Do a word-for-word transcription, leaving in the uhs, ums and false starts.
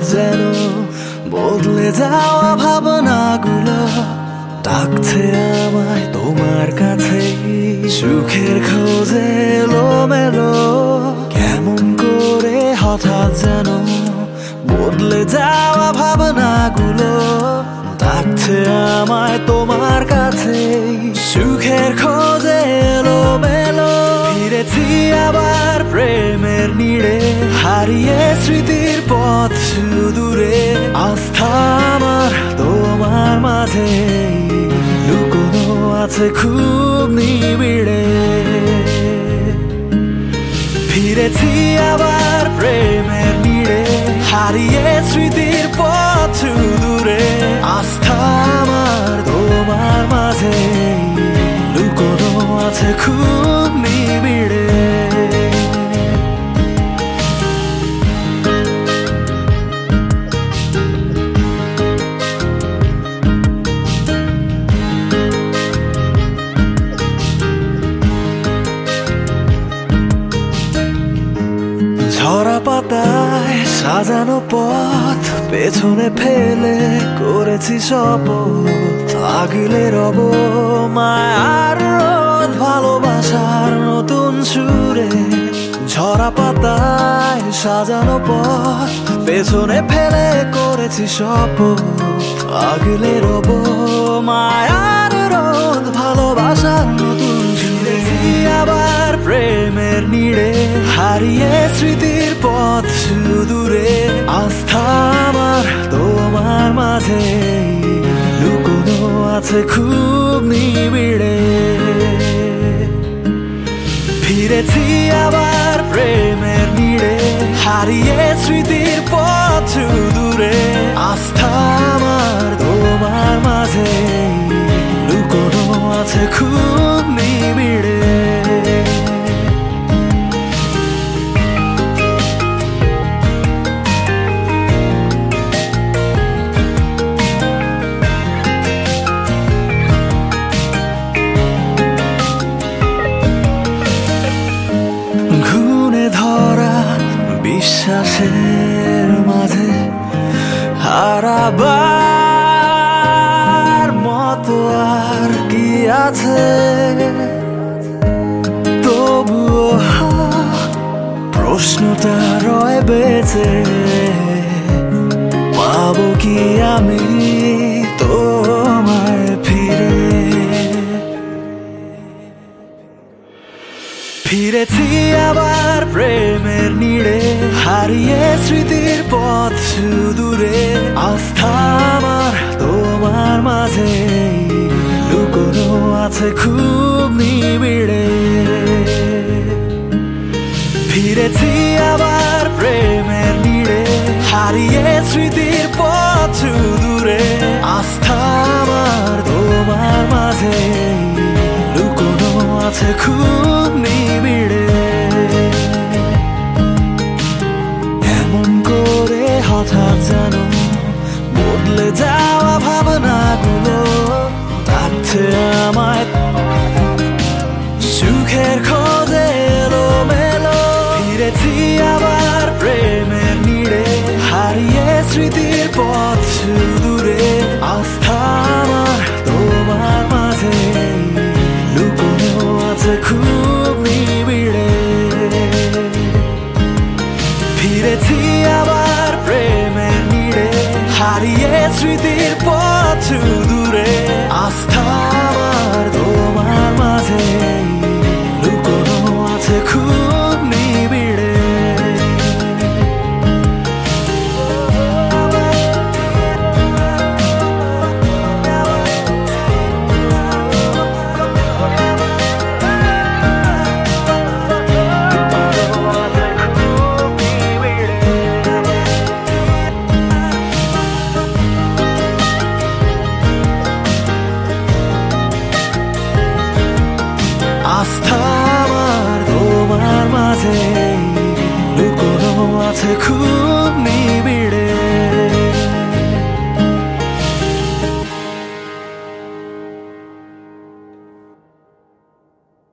যেন বদলে যাওয়া ভাবনাগুলো ডাকছে আমায় তোমার কাছে। সুখের খোঁজে এলোমেলো কেমন করে হঠাৎ যেন বদলে যাওয়া ভাবনাগুলো ডাকছে আমায় তোমার কাছে। সুখের খোঁজে এলোমেলো ফিরেছি আবার প্রেমের নীড়ে, হারিয়ে স্মৃতির পথ সুদূরে। আস্থা আমার তোমার মাঝে লুকোনো আছে খুব নিবিড়ে। ফিরেছি আবার প্রেমের নীড়ে, হারিয়ে স্মৃতির পথ সুদূরে। আস্থা আমার তোমার মাঝে লুকোনো আছে খুব নিবিড়ে। ঝরা পাতায় সাজানো পথ পেছনে ফেলে করেছি শপথ, আগলে রব মায়ার রোদ ভালোবাসার নতুন সুরে। ঝরা পাতায় সাজানো পথ পেছনে ফেলে করেছি শপথ, আগলে রব মায়ার রোদ ভালোবাসার নতুন সুরে। আবার প্রেমের নীড়ে, হারিয়ে স্মৃতির পথ সুদূরে। আস্থা আমার তোমার মাঝে লুকোনো আছে খুব নিবিড়ে। ফিরেছি আবার প্রেমের নীড়ে, হারিয়ে স্মৃতির পথ সুদূরে। আস্থা আমার তোমার মাঝে লুকোনো আছে খুব নিবিড়ে। বিশ্বাসের মাঝে হারাবার মতো আর কি আছে, তবুও প্রশ্নটা রয়ে বেঁচে। পাবো কি আমি তোমায় ফিরে? ফিরেছি আবার প্রেমের নীড়ে, হারিয়ে স্মৃতির পথ সুদূরে। আস্থা আমার তোমার মাঝে লুকোনো আছে খুব নিবিড়ে। ফিরেছি আবার প্রেমের নীড়ে, হারিয়ে স্মৃতির পথ সুদূরে। আস্থা আমার তোমার মাঝে লুকোনো আছে খুব নিবিড়ে। এমন করে হঠাৎ যেন বদলে যাওয়া ভাবনাগুলো ডাকছে আমায় সুখের খোঁজে এলোমেলো। ফিরেছি আবার প্রেমের নীড়ে, হারিয়ে স্মৃতির পথ সুদূরে। আস্থা আমার তোমার মাঝে লুকোনো আছে খুব নিবিড়ে। ফিরেছি আবার প্রেমের নীড়ে, হারিয়ে স্মৃতির পথ সুদূরে। আস্থা আমার তোমার মাঝে লুকোনো আছে খুব নিবিড়ে। আস্থা আমার তোমার মাঝে লুকোনো আছে খুব